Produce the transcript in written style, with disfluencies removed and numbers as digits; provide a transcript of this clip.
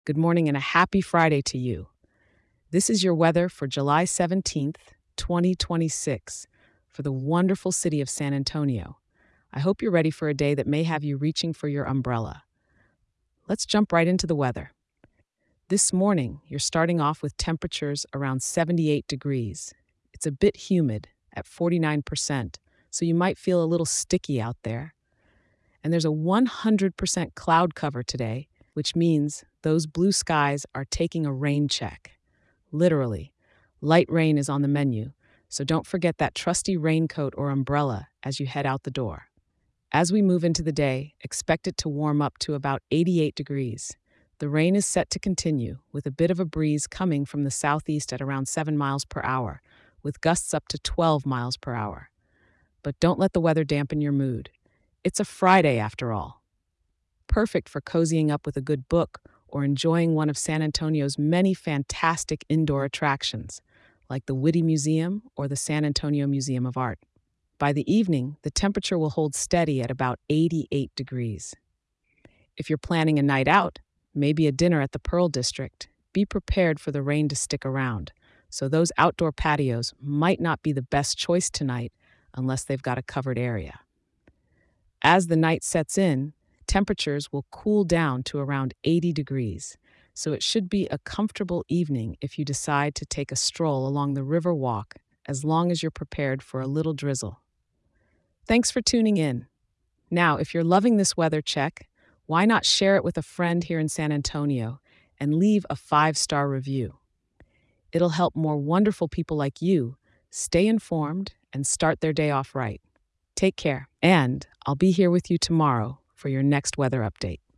Good morning and a happy Friday to you. This is your weather for July 17th, 2026, for the wonderful city of San Antonio. I hope you're ready for a day that may have you reaching for your umbrella. Let's jump right into the weather. This morning, you're starting off with temperatures around 78 degrees. It's a bit humid at 49%, so you might feel a little sticky out there. And there's a 100% cloud cover today, which means those blue skies are taking a rain check. Literally, light rain is on the menu, so don't forget that trusty raincoat or umbrella as you head out the door. As we move into the day, expect it to warm up to about 88 degrees. The rain is set to continue, with a bit of a breeze coming from the southeast at around 7 miles per hour, with gusts up to 12 miles per hour. But don't let the weather dampen your mood. It's a Friday after all. Perfect for cozying up with a good book or enjoying one of San Antonio's many fantastic indoor attractions, like the Whitty Museum or the San Antonio Museum of Art. By the evening, the temperature will hold steady at about 88 degrees. If you're planning a night out, maybe a dinner at the Pearl District, be prepared for the rain to stick around, so those outdoor patios might not be the best choice tonight unless they've got a covered area. As the night sets in, temperatures will cool down to around 80 degrees, so it should be a comfortable evening if you decide to take a stroll along the river walk, as long as you're prepared for a little drizzle. Thanks for tuning in. Now, if you're loving this weather check, why not share it with a friend here in San Antonio and leave a 5-star review? It'll help more wonderful people like you stay informed and start their day off right. Take care, and I'll be here with you tomorrow for your next weather update.